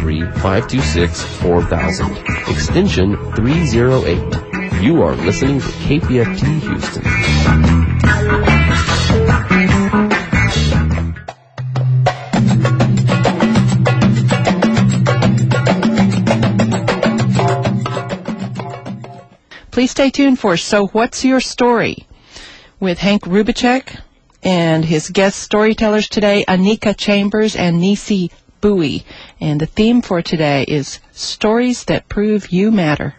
713-526-4000, extension 308. You are listening to KPFT Houston. Please stay tuned for So What's Your Story? With Hank Rubicek and his guest storytellers today, Anika Chambers and Nisi Bowie. And the theme for today is Stories That Prove You Matter.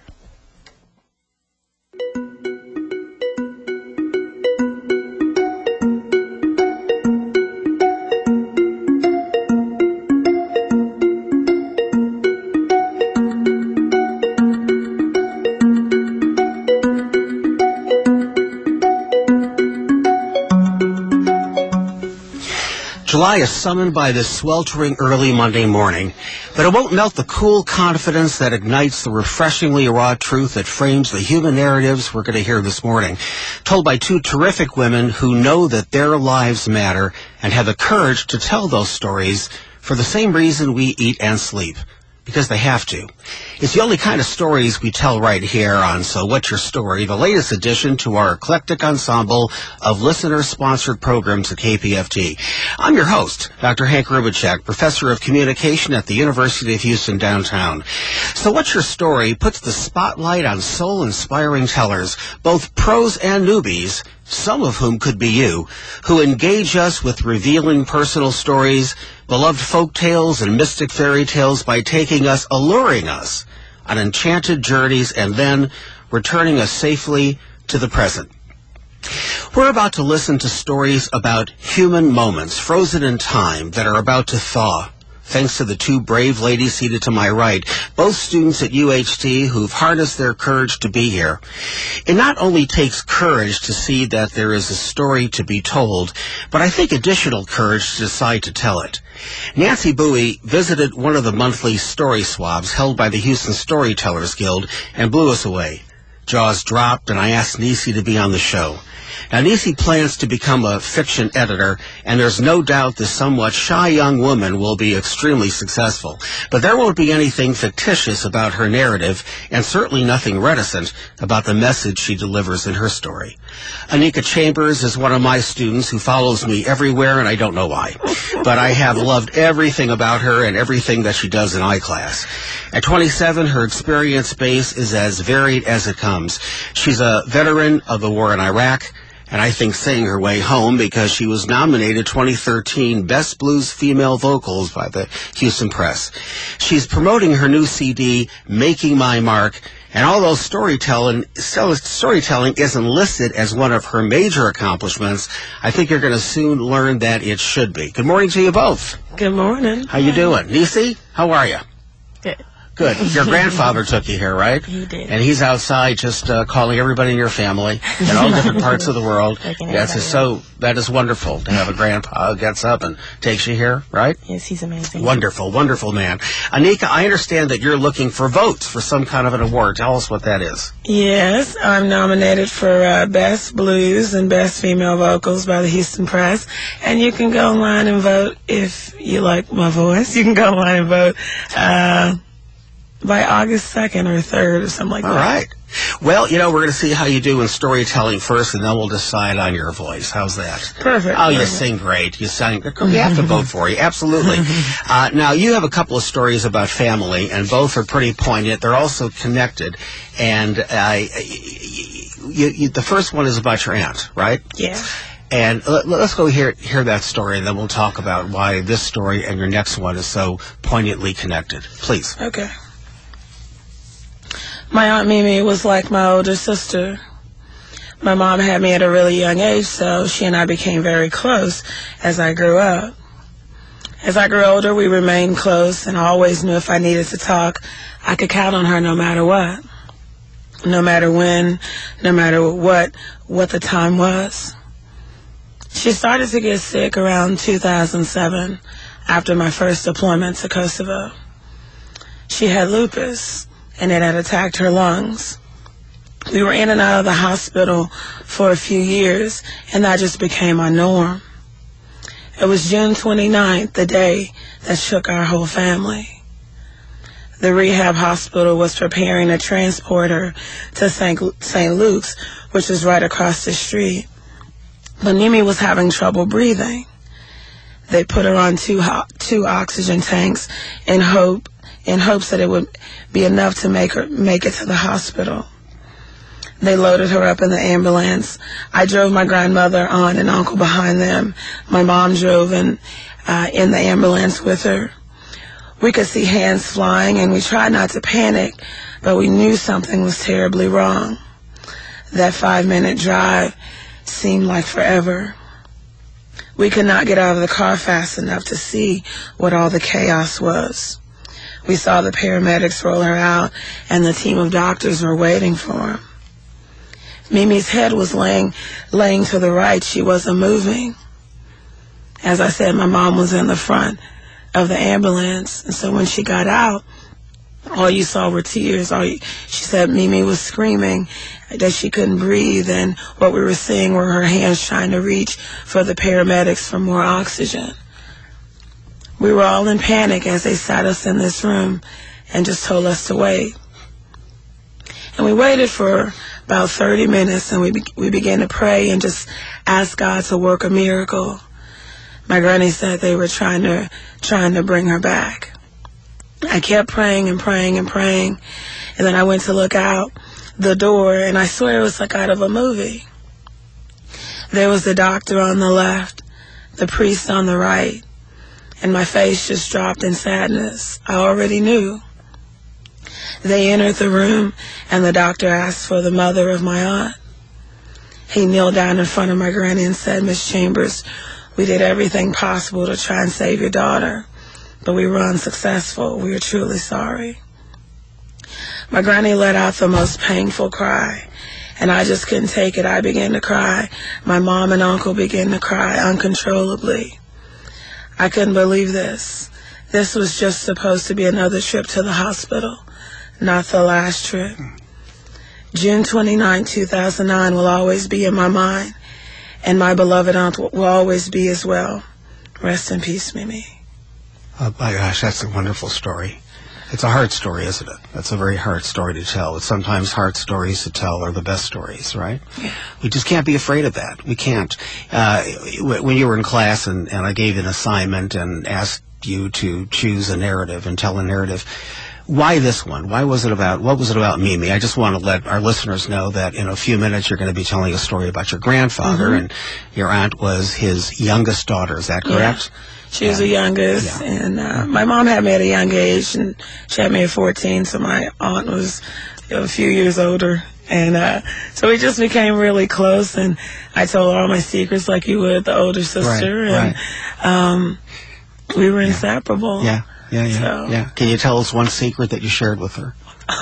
July is summoned by this sweltering early Monday morning, but it won't melt the cool confidence that ignites the refreshingly raw truth that frames the human narratives we're going to hear this morning, told by two terrific women who know that their lives matter and have the courage to tell those stories for the same reason we eat and sleep. Because they have to. It's the only kind of stories we tell right here on So What's Your Story, the latest addition to our eclectic ensemble of listener-sponsored programs at KPFT. I'm your host, Dr. Hank Rubicek, Professor of Communication at the University of Houston downtown. So What's Your Story puts the spotlight on soul-inspiring tellers, both pros and newbies, some of whom could be you, who engage us with revealing personal stories, beloved folk tales and mystic fairy tales by alluring us on enchanted journeys and then returning us safely to the present. We're about to listen to stories about human moments frozen in time that are about to thaw, thanks to the two brave ladies seated to my right, both students at UHT who've harnessed their courage to be here. It not only takes courage to see that there is a story to be told, but I think additional courage to decide to tell it. Nancy Bowie visited one of the monthly story swabs held by the Houston Storytellers Guild and blew us away. Jaws dropped, and I asked Nisi to be on the show. Now, Nisi plans to become a fiction editor, and there's no doubt this somewhat shy young woman will be extremely successful. But there won't be anything fictitious about her narrative, and certainly nothing reticent about the message she delivers in her story. Anika Chambers is one of my students who follows me everywhere, and I don't know why. But I have loved everything about her and everything that she does in iClass. At 27, her experience base is as varied as it comes. She's a veteran of the war in Iraq, and I think sang her way home because she was nominated 2013 Best Blues Female Vocals by the Houston Press. She's promoting her new CD, Making My Mark, and although storytelling isn't listed as one of her major accomplishments, I think you're going to soon learn that it should be. Good morning to you both. Good morning. How you doing? Nisi, how are you? Good. Good. Your grandfather took you here, right? He did. And he's outside just calling everybody in your family in all different parts of the world. Yes, so that is wonderful to have a grandpa who gets up and takes you here, right? Yes, he's amazing. Wonderful, wonderful man. Anika, I understand that you're looking for votes for some kind of an award. Tell us what that is. Yes, I'm nominated for Best Blues and Best Female Vocals by the Houston Press. And you can go online and vote if you like my voice. You can go online and vote by August 2nd or 3rd or something like that. All right. Well, we're going to see how you do in storytelling first, and then we'll decide on your voice. How's that? Perfect. Oh, you sing great. You have to vote for you. Absolutely. Now, you have a couple of stories about family, and both are pretty poignant. They're also connected. And the first one is about your aunt, right? Yeah. And let's go hear that story, and then we'll talk about why this story and your next one is so poignantly connected. Please. Okay. My Aunt Mimi was like my older sister. My mom had me at a really young age, so she and I became very close as I grew up. As I grew older, we remained close, and I always knew if I needed to talk, I could count on her no matter what. No matter when, no matter what the time was. She started to get sick around 2007 after my first deployment to Kosovo. She had lupus, and it had attacked her lungs. We were in and out of the hospital for a few years, and that just became our norm. It was June 29th, the day that shook our whole family. The rehab hospital was preparing to transport her to St. Luke's, which is right across the street. But Mimi was having trouble breathing. They put her on two oxygen tanks in hopes that it would be enough to make it to the hospital. They loaded her up in the ambulance. I drove my grandmother, aunt, and uncle behind them. My mom drove in the ambulance with her. We could see hands flying, and we tried not to panic, but we knew something was terribly wrong. That 5-minute drive seemed like forever. We could not get out of the car fast enough to see what all the chaos was. We saw the paramedics roll her out, and the team of doctors were waiting for her. Mimi's head was laying to the right. She wasn't moving. As I said, my mom was in the front of the ambulance, and so when she got out, all you saw were tears. She said Mimi was screaming that she couldn't breathe, and what we were seeing were her hands trying to reach for the paramedics for more oxygen. We were all in panic as they sat us in this room and just told us to wait. And we waited for about 30 minutes, and we began to pray and just ask God to work a miracle. My granny said they were trying to bring her back. I kept praying and praying and praying, and then I went to look out the door, and I swear it was like out of a movie. There was the doctor on the left, the priest on the right, and my face just dropped in sadness. I already knew. They entered the room, and the doctor asked for the mother of my aunt. He kneeled down in front of my granny and said, "Miss Chambers, we did everything possible to try and save your daughter, but we were unsuccessful. We are truly sorry." My granny let out the most painful cry, and I just couldn't take it. I began to cry. My mom and uncle began to cry uncontrollably. I couldn't believe this. This was just supposed to be another trip to the hospital, not the last trip. June 29, 2009 will always be in my mind, and my beloved aunt will always be as well. Rest in peace, Mimi. Oh my gosh, that's a wonderful story. It's a hard story, isn't it? That's a very hard story to tell. It's sometimes hard stories to tell are the best stories, right? Yeah. We just can't be afraid of that. We can't. When you were in class and I gave you an assignment and asked you to choose a narrative and tell a narrative, why this one? What was it about Mimi? I just want to let our listeners know that in a few minutes you're going to be telling a story about your grandfather, and your aunt was his youngest daughter. Is that correct? Yeah. She was the youngest, and my mom had me at a young age, and she had me at 14, so my aunt was a few years older. And so we just became really close, and I told her all my secrets like you would the older sister, and we were inseparable. Yeah. So, Can you tell us one secret that you shared with her?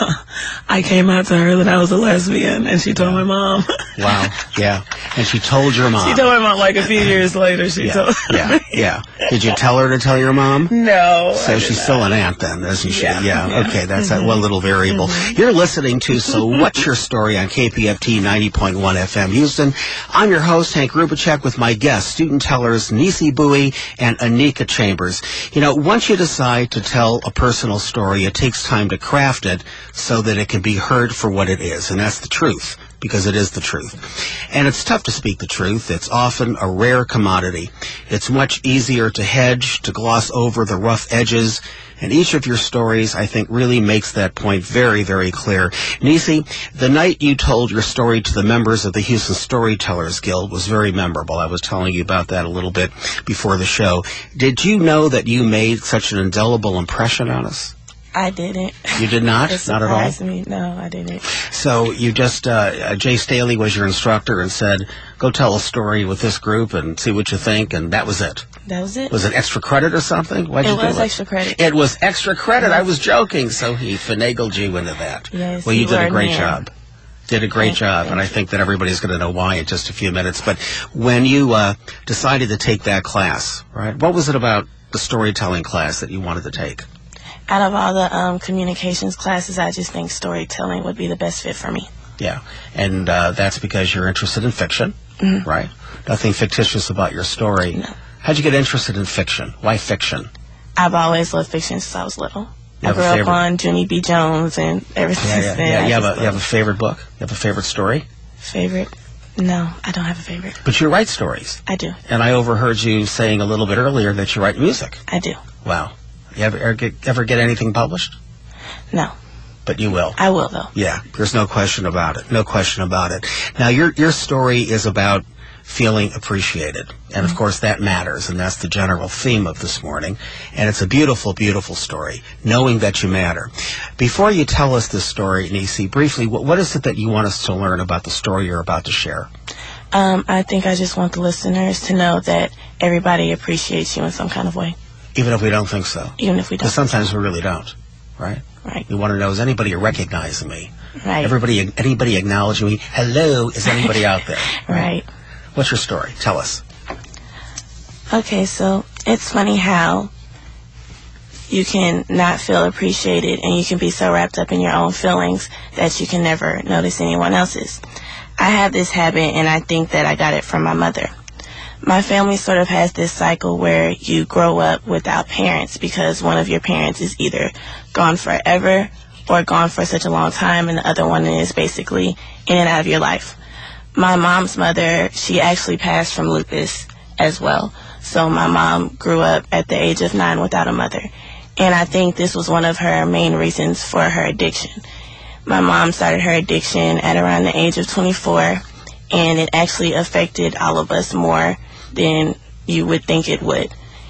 I came out to her that I was a lesbian, and she told my mom. Wow, yeah. And she told your mom. She told my mom like a few years later. She told me. Did you tell her to tell your mom? No. So she's still an aunt then, isn't she? Yeah. Okay, that's that one little variable. You're listening to So What's Your Story on KPFT 90.1 FM Houston. I'm your host, Hank Rubicek, with my guests, student tellers Nisi Bowie and Anika Chambers. You know, once you decide to tell a personal story, it takes time to craft it so that it can be heard for what it is, and that's the truth, because it is the truth. And it's tough to speak the truth. It's often a rare commodity. It's much easier to hedge, to gloss over the rough edges, and each of your stories, I think, really makes that point very, very clear. Nisi, the night you told your story to the members of the Houston Storytellers Guild was very memorable. I was telling you about that a little bit before the show. Did you know that you made such an indelible impression on us? I didn't. You did not? It Not at all? surprised me. No, I didn't. So you just, Jay Staley was your instructor and said, go tell a story with this group and see what you think, and that was it. That was it. Was it extra credit or something? Why'd you do it? It was extra credit. It was extra credit. I was joking. So he finagled you into that. Yes, well, you did a great man. job. Did a great job, and I think that everybody's going to know why in just a few minutes. But when you decided to take that class, right, what was it about the storytelling class that you wanted to take? Out of all the communications classes, I just think storytelling would be the best fit for me. Yeah, and that's because you're interested in fiction, right? Nothing fictitious about your story. No. How'd you get interested in fiction? Why fiction? I've always loved fiction since I was little. You I have grew a up favorite? on Junie B. Jones, and ever since then. You have a favorite book? You have a favorite story? Favorite? No, I don't have a favorite. But you write stories. I do. And I overheard you saying a little bit earlier that you write music. I do. Wow. You ever get anything published? No. But you will. I will, though. Yeah, there's no question about it. No question about it. Now, your story is about feeling appreciated. And, of course, that matters, and that's the general theme of this morning. And it's a beautiful, beautiful story, knowing that you matter. Before you tell us this story, Nisi, briefly, what is it that you want us to learn about the story you're about to share? I think I just want the listeners to know that everybody appreciates you in some kind of way. Even if we don't think so. Even if we don't. Because sometimes we really don't, right? Right. We want to know, is anybody recognizing me? Right. Anybody acknowledging me? Hello, is anybody out there? Right. What's your story? Tell us. Okay, so it's funny how you can not feel appreciated and you can be so wrapped up in your own feelings that you can never notice anyone else's. I have this habit, and I think that I got it from my mother. My family sort of has this cycle where you grow up without parents because one of your parents is either gone forever or gone for such a long time, and the other one is basically in and out of your life. My mom's mother, she actually passed from lupus as well. So my mom grew up at the age of 9 without a mother. And I think this was one of her main reasons for her addiction. My mom started her addiction at around the age of 24, and it actually affected all of us more than you would think it would.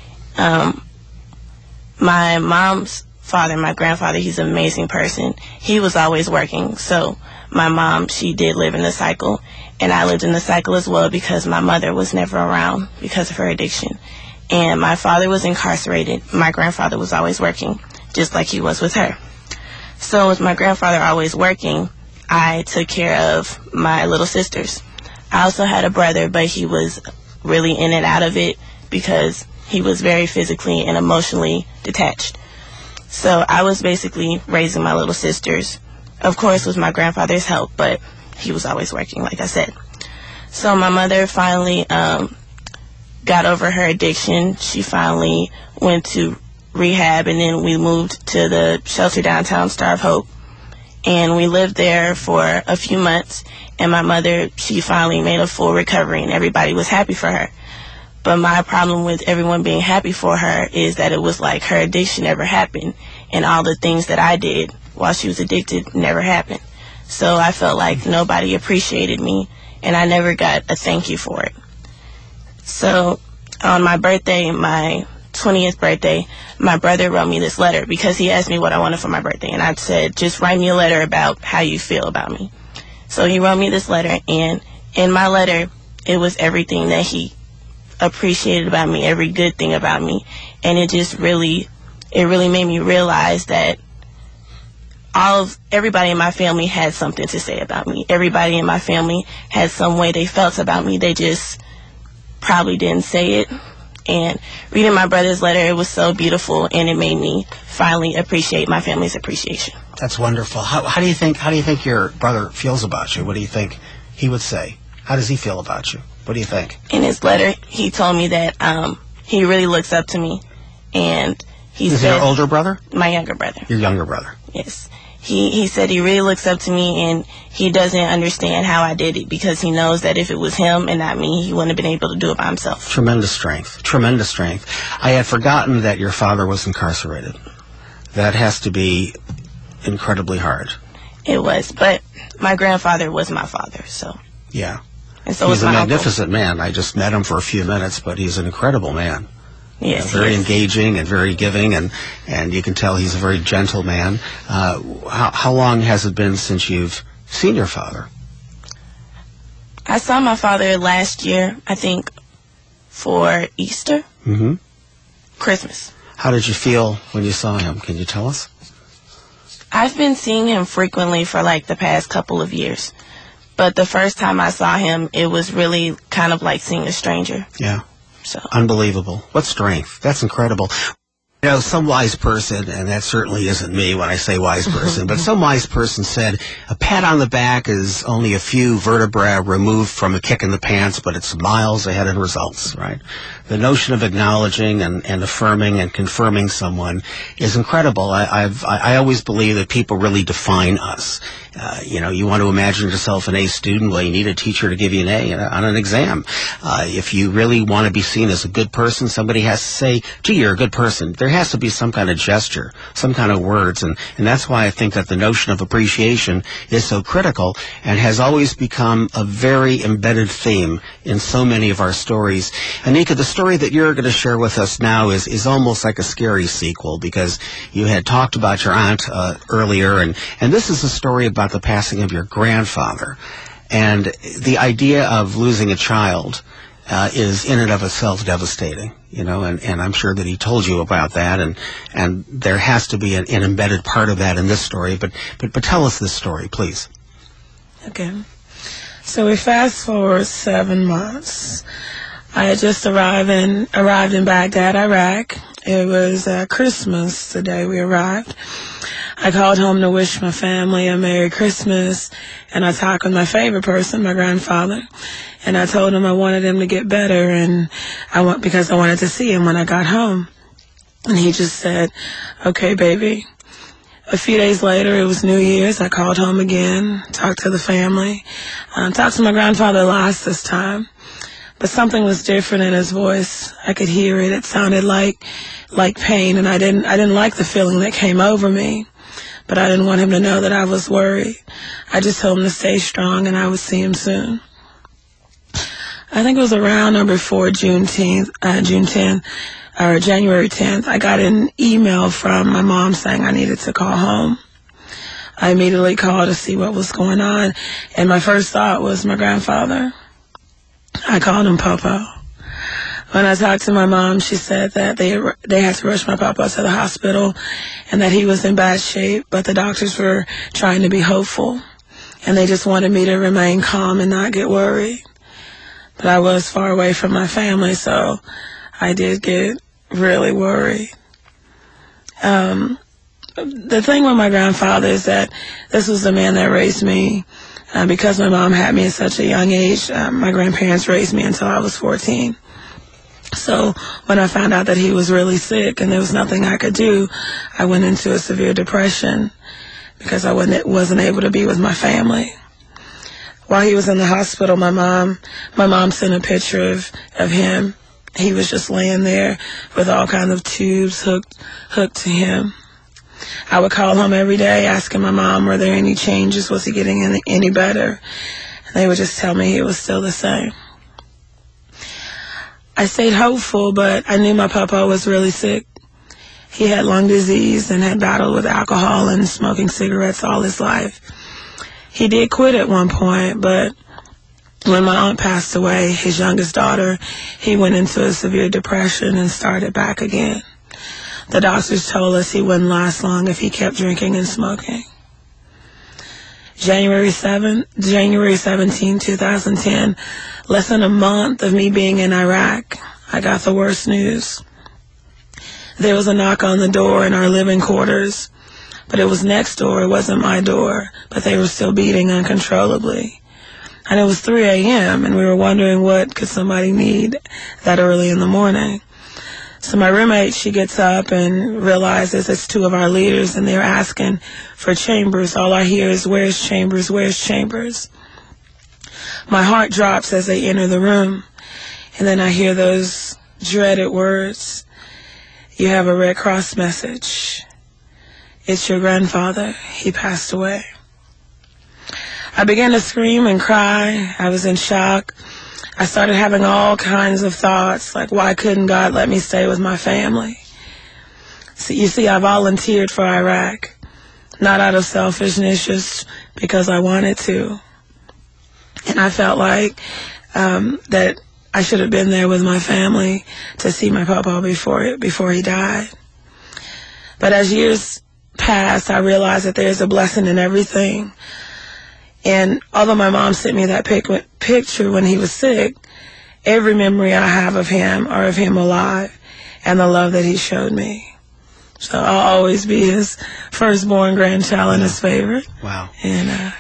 My mom's father, my grandfather, he's an amazing person. He was always working, so my mom, she did live in the cycle, and I lived in the cycle as well because my mother was never around because of her addiction. And my father was incarcerated. My grandfather was always working, just like he was with her. So with my grandfather always working, I took care of my little sisters. I also had a brother, but he was really in and out of it because he was very physically and emotionally detached. So I was basically raising my little sisters, of course with my grandfather's help, but he was always working, like I said. So my mother finally got over her addiction. She finally went to rehab, and then we moved to the shelter downtown, Star of Hope. And we lived there for a few months, and my mother, she finally made a full recovery, and everybody was happy for her. But my problem with everyone being happy for her is that it was like her addiction never happened, and all the things that I did while she was addicted never happened. So I felt like nobody appreciated me, and I never got a thank you for it. So on my birthday, my 20th birthday, my brother wrote me this letter because he asked me what I wanted for my birthday, and I said, just write me a letter about how you feel about me. So he wrote me this letter, and in my letter, it was everything that he appreciated about me, every good thing about me, and it really made me realize that everybody in my family had something to say about me. Everybody in my family had some way they felt about me. They just probably didn't say it. And reading my brother's letter, it was so beautiful, and it made me finally appreciate my family's appreciation. That's wonderful. How do you think your brother feels about you? What do you think he would say? How does he feel about you? What do you think? In his letter, he told me that he really looks up to me, and Is he your older brother? My younger brother. Your younger brother. Yes. He said he really looks up to me, and he doesn't understand how I did it because he knows that if it was him and not me, he wouldn't have been able to do it by himself. Tremendous strength. Tremendous strength. I had forgotten that your father was incarcerated. That has to be incredibly hard. It was, but my grandfather was my father, so. Yeah. And so he's was a my magnificent man. I just met him for a few minutes, but he's an incredible man. Yes, very engaging and very giving, and you can tell he's a very gentle man. How long has it been since you've seen your father? I saw my father last year, I think, for Easter. Mm-hmm. Christmas. How did you feel when you saw him? Can you tell us? I've been seeing him frequently for like the past couple of years. But the first time I saw him, it was really kind of like seeing a stranger. Yeah. So. Unbelievable. What strength. That's incredible. You know, some wise person, and that certainly isn't me when I say wise person, but some wise person said, a pat on the back is only a few vertebrae removed from a kick in the pants, but it's miles ahead in results, right? The notion of acknowledging and affirming and confirming someone is incredible. I always believe that people really define us. You know, you want to imagine yourself an A student, well, you need a teacher to give you an A on an exam. If you really want to be seen as a good person, somebody has to say, gee, you're a good person. There has to be some kind of gesture, some kind of words, and that's why I think that the notion of appreciation is so critical and has always become a very embedded theme in so many of our stories. Anika, the story that you're going to share with us now is almost like a scary sequel, because you had talked about your aunt earlier, and this is a story about the passing of your grandfather. And the idea of losing a child is in and of itself devastating, you know, and I'm sure that he told you about that, and there has to be an embedded part of that in this story, but tell us this story, please. Okay. So we fast forward 7 months. I had just arrived in Baghdad, Iraq. It was Christmas the day we arrived. I called home to wish my family a Merry Christmas, and I talked with my favorite person, my grandfather, and I told him I wanted him to get better, and because I wanted to see him when I got home. And he just said, okay, baby. A few days later, it was New Year's. I called home again, talked to the family, talked to my grandfather last this time. But something was different in his voice. I could hear it. It sounded like pain, and I didn't like the feeling that came over me. But I didn't want him to know that I was worried. I just told him to stay strong, and I would see him soon. I think it was around or before June 10th, or January 10th, I got an email from my mom saying I needed to call home. I immediately called to see what was going on, and my first thought was my grandfather. I called him Papa. When I talked to my mom, she said that they had to rush my papa to the hospital and that he was in bad shape, but the doctors were trying to be hopeful, and they just wanted me to remain calm and not get worried. But I was far away from my family, so I did get really worried. The thing with my grandfather is that this was the man that raised me. Because my mom had me at such a young age, my grandparents raised me until I was 14. So when I found out that he was really sick and there was nothing I could do, I went into a severe depression because I wasn't able to be with my family. While he was in the hospital, my mom sent a picture of him. He was just laying there with all kinds of tubes hooked to him. I would call home every day asking my mom, were there any changes? Was he getting any better? And they would just tell me he was still the same. I stayed hopeful, but I knew my papa was really sick. He had lung disease and had battled with alcohol and smoking cigarettes all his life. He did quit at one point, but when my aunt passed away, his youngest daughter, he went into a severe depression and started back again. The doctors told us he wouldn't last long if he kept drinking and smoking. January 17, 2010, less than a month of me being in Iraq, I got the worst news. There was a knock on the door in our living quarters, but it was next door. It wasn't my door, but they were still beating uncontrollably. And it was 3 a.m., and we were wondering what could somebody need that early in the morning. So my roommate, she gets up and realizes it's 2 of our leaders, and they're asking for Chambers. All I hear is, where's Chambers, where's Chambers? My heart drops as they enter the room, and then I hear those dreaded words, you have a Red Cross message. It's your grandfather. He passed away. I began to scream and cry. I was in shock. I started having all kinds of thoughts, like, why couldn't God let me stay with my family? So you see, I volunteered for Iraq, not out of selfishness, just because I wanted to. And I felt like that I should have been there with my family to see my papa before he died. But as years passed, I realized that there's a blessing in everything. And although my mom sent me that picture when he was sick, every memory I have of him are of him alive and the love that he showed me. So I'll always be his firstborn grandchild and his favorite. Wow. And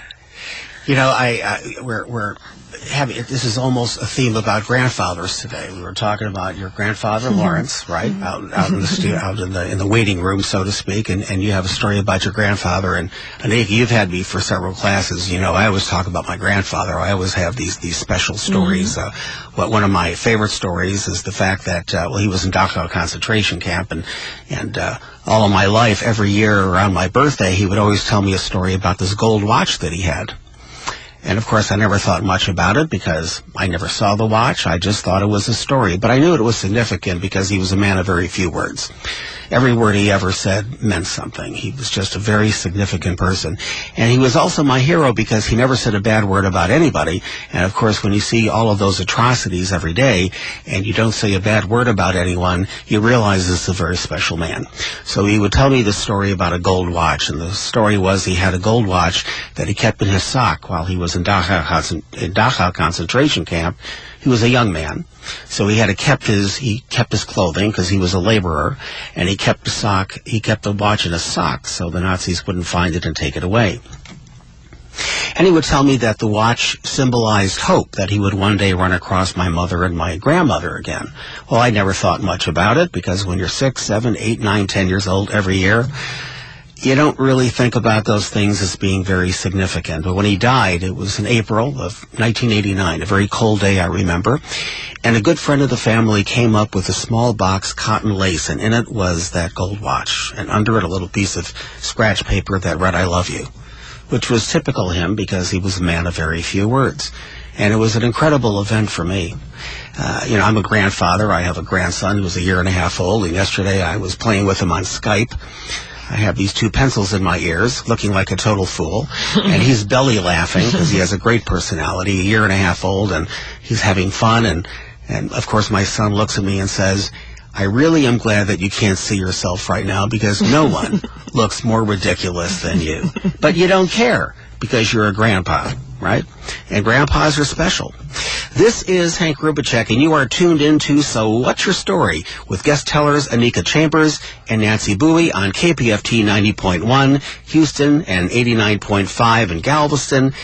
we're having, this is almost a theme about grandfathers today. We were talking about your grandfather, Lawrence, right? Out in the in the waiting room, so to speak, and you have a story about your grandfather. And Anika, you've had me for several classes. I always talk about my grandfather. I always have these special stories. One of my favorite stories is the fact that he was in Dachau concentration camp, and all of my life, every year around my birthday, he would always tell me a story about this gold watch that he had. And, of course, I never thought much about it because I never saw the watch. I just thought it was a story. But I knew it was significant because he was a man of very few words. Every word he ever said meant something. He was just a very significant person. And he was also my hero because he never said a bad word about anybody. And, of course, when you see all of those atrocities every day and you don't say a bad word about anyone, you realize this is a very special man. So he would tell me the story about a gold watch. And the story was he had a gold watch that he kept in his sock while he was in Dachau concentration camp. He was a young man, so he kept his clothing because he was a laborer, and he kept the watch in his sock so the Nazis wouldn't find it and take it away. And he would tell me that the watch symbolized hope, that he would one day run across my mother and my grandmother again. Well, I never thought much about it because when you're 6, 7, 8, 9, 10 years old every year, you don't really think about those things as being very significant. But when he died, it was in April of 1989, a very cold day, I remember. And a good friend of the family came up with a small box cotton lace, and in it was that gold watch. And under it, a little piece of scratch paper that read, "I love you," which was typical of him because he was a man of very few words. And it was an incredible event for me. I'm a grandfather. I have a grandson who was a year and a half old, and yesterday I was playing with him on Skype. I have these 2 pencils in my ears, looking like a total fool, and he's belly laughing because he has a great personality, a year and a half old, and he's having fun. And of course, my son looks at me and says, "I really am glad that you can't see yourself right now because no one looks more ridiculous than you." But you don't care because you're a grandpa, right? And grandpas are special. This is Hank Rubicek, and you are tuned into So What's Your Story? With guest tellers Anika Chambers and Nancy Bowie on KPFT 90.1 Houston and 89.5 in Galveston,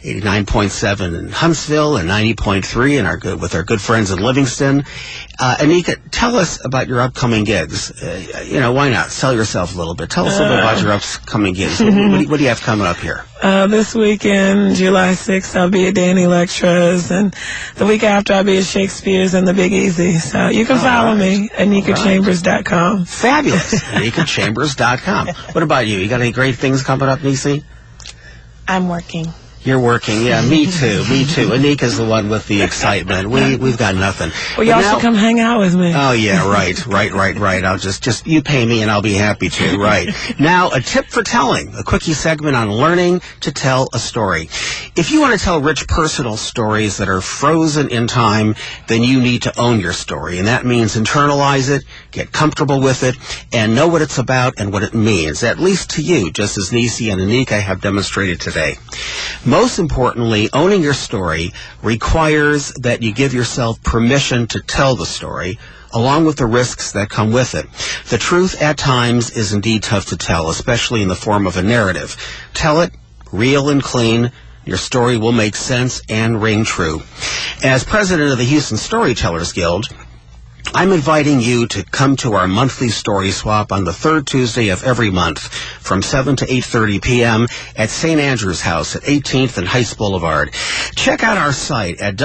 89.7 in Huntsville, and 90.3 with our good friends in Livingston. Anika, tell us about your upcoming gigs. Why not? Sell yourself a little bit. Tell us a little bit about your upcoming gigs. What do you have coming up here? This weekend, July 6th, I'll be at Danny Lectra's, and the week after, I'll be at Shakespeare's and the Big Easy. So you can follow me at NikaChambers.com. Fabulous. NikaChambers.com. What about you? You got any great things coming up, Nisi? I'm working. You're working, yeah. Me too. Anika's the one with the excitement. We've got nothing. Well, y'all should come hang out with me. Oh yeah, right. I'll just you pay me and I'll be happy to. Right. Now, a tip for telling, a quickie segment on learning to tell a story. If you want to tell rich personal stories that are frozen in time, then you need to own your story, and that means internalize it, get comfortable with it, and know what it's about and what it means, at least to you, just as Nisi and Anika have demonstrated today. Most importantly, owning your story requires that you give yourself permission to tell the story, along with the risks that come with it. The truth at times is indeed tough to tell, especially in the form of a narrative. Tell it real and clean. Your story will make sense and ring true. As president of the Houston Storytellers Guild, I'm inviting you to come to our monthly story swap on the third Tuesday of every month from 7 to 8:30 p.m. at St. Andrew's House at 18th and Heights Boulevard. Check out our site at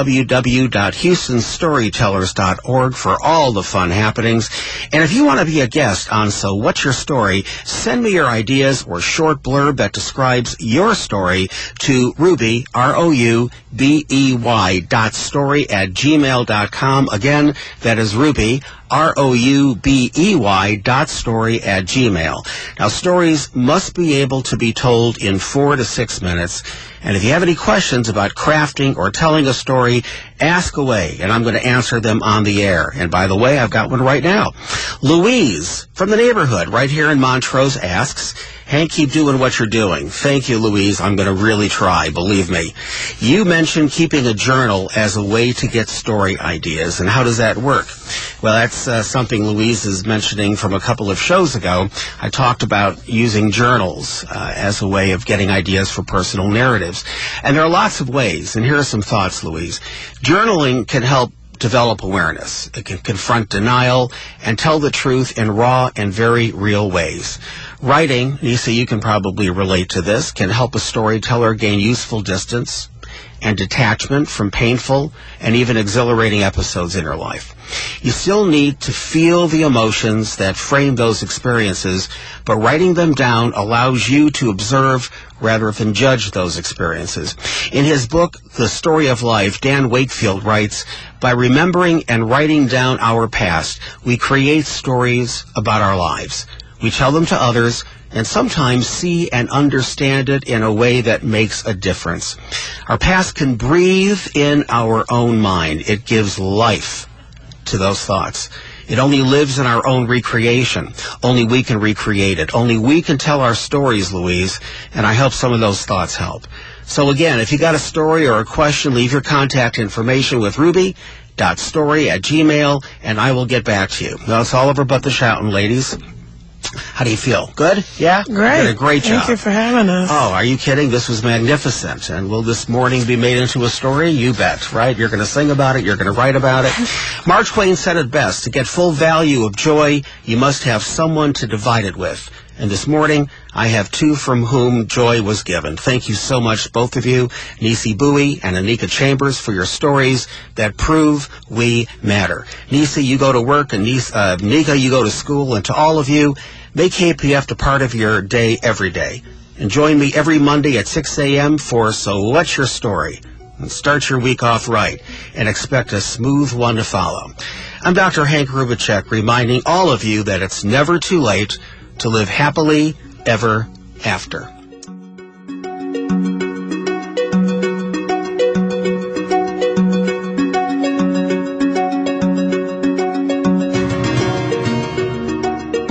www.houstonstorytellers.org for all the fun happenings. And if you want to be a guest on So What's Your Story, send me your ideas or short blurb that describes your story to Ruby, ROUBEY.story@gmail.com. Again, that is Ruby, ROUBEY.story@gmail. Now, stories must be able to be told in 4 to 6 minutes. And if you have any questions about crafting or telling a story, ask away, and I'm going to answer them on the air. And by the way, I've got one right now. Louise from the neighborhood right here in Montrose asks, Hank, keep doing what you're doing. Thank you, Louise. I'm going to really try, believe me. You mentioned keeping a journal as a way to get story ideas, and how does that work? Well, that's something Louise is mentioning from a couple of shows ago. I talked about using journals as a way of getting ideas for personal narratives. And there are lots of ways, and here are some thoughts, Louise. Journaling can help develop awareness. It can confront denial and tell the truth in raw and very real ways. Writing, Nisa, you can probably relate to this, can help a storyteller gain useful distance and detachment from painful and even exhilarating episodes in her life. You still need to feel the emotions that frame those experiences, but writing them down allows you to observe rather than judge those experiences. In his book, The Story of Life, Dan Wakefield writes, "By remembering and writing down our past, we create stories about our lives. We tell them to others and sometimes see and understand it in a way that makes a difference. Our past can breathe in our own mind. It gives life to those thoughts. It only lives in our own recreation. Only we can recreate it. Only we can tell our stories, Louise, and I hope some of those thoughts help. So again, if you got a story or a question, leave your contact information with ruby.story@gmail, and I will get back to you. Now, it's all over but the shouting, ladies. How do you feel? Good? Yeah? Great. You did a great job. Thank you for having us. Oh, are you kidding? This was magnificent. And will this morning be made into a story? You bet, right? You're going to sing about it. You're going to write about it. Mark Twain said it best. To get full value of joy, you must have someone to divide it with. And this morning, I have two from whom joy was given. Thank you so much, both of you, Nisi Bowie and Anika Chambers, for your stories that prove we matter. Nisi, you go to work, and Anika, you go to school, and to all of you, make KPF a part of your day every day. And join me every Monday at 6 a.m. for So What's Your Story? And start your week off right and expect a smooth one to follow. I'm Dr. Hank Rubicek, reminding all of you that it's never too late to live happily ever after.